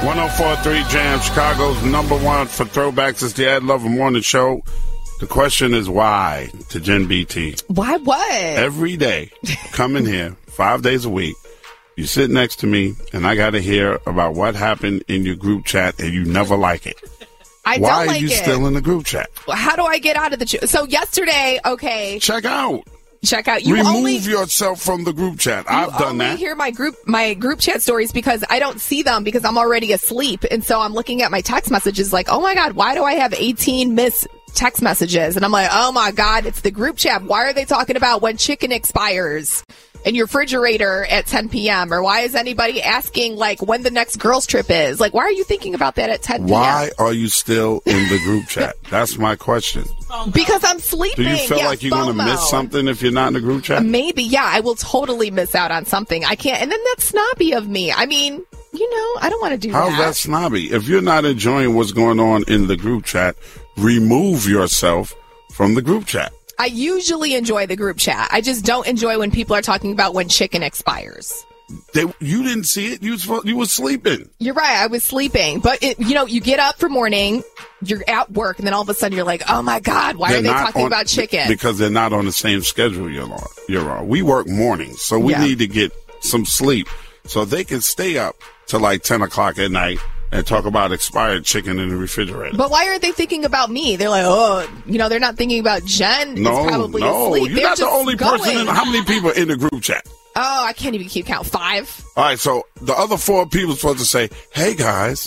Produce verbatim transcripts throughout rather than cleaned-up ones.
one oh four point three Jam, Chicago's number one for throwbacks. It's the Ed Lover Morning Show. The question is why to Jen B T. Why what? Every day, come in here, five days a week. You sit next to me, and I got to hear about what happened in your group chat, and you never like it. I Why don't like are you it. still in the group chat? How do I get out of the chat? So yesterday, okay. Check out. Check out. You Remove only, yourself from the group chat. I've done only that. hear my group my group chat stories because I don't see them because I'm already asleep, and so I'm looking at my text messages like, oh my god, why do I have eighteen missed text messages? And I'm like, oh my god, it's the group chat. Why are they talking about when chicken expires in your refrigerator at ten p.m. or why is anybody asking like when the next girls trip is? Like, why are you thinking about that at ten p.m.? Why are you still in the group chat? That's my question. Because I'm sleeping. Do you feel yeah, like you're going to miss something if you're not in the group chat? Maybe, yeah. I will totally miss out on something. I can't. And then that's snobby of me. I mean, you know, I don't want to do How's that. that snobby? If you're not enjoying what's going on in the group chat, remove yourself from the group chat. I usually enjoy the group chat. I just don't enjoy when people are talking about when chicken expires. They, you didn't see it. You was, you was sleeping. You're right. I was sleeping. But, it, you know, you get up for morning, you're at work, and then all of a sudden you're like, oh, my God, why They're are they not talking on- about chicken? Because they're not on the same schedule you're on. You're on. We work mornings, so we Yeah. need to get some sleep so they can stay up till like ten o'clock at night and talk about expired chicken in the refrigerator. But why aren't they thinking about me? They're like, oh, you know, they're not thinking about Jen. no, is probably no, asleep. you're They're not the just only going. person. In, how many people are in the group chat? Oh, I can't even keep count. Five. All right, so the other four people are supposed to say, hey, guys,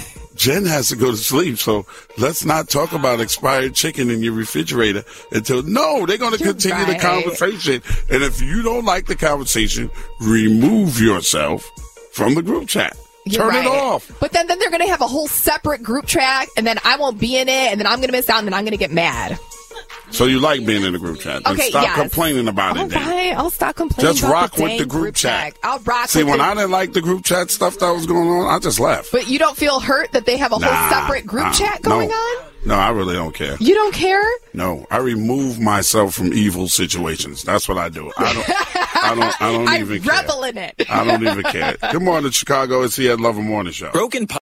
Jen has to go to sleep, so let's not talk about expired chicken in your refrigerator until, no, they're going to You're continue the right. conversation. And if you don't like the conversation, remove yourself from the group chat. You're Turn right. it off. But then, then they're going to have a whole separate group track, and then I won't be in it, and then I'm going to miss out, and then I'm going to get mad. So you like being in the group chat. Then Okay, stop yes. complaining about All it then. right, I'll stop complaining Just about rock the with dang the group chat. I'll rock See, with when the... I didn't like the group chat stuff that was going on, I just left. But you don't feel hurt that they have a Nah, whole separate group nah, chat going no. on? No, I really don't care. You don't care? No, I remove myself from evil situations. That's what I do. I don't. I don't. I don't I even revel care. in it. I don't even care. Good morning, Chicago. It's the Ed Lover Morning Show. Broken.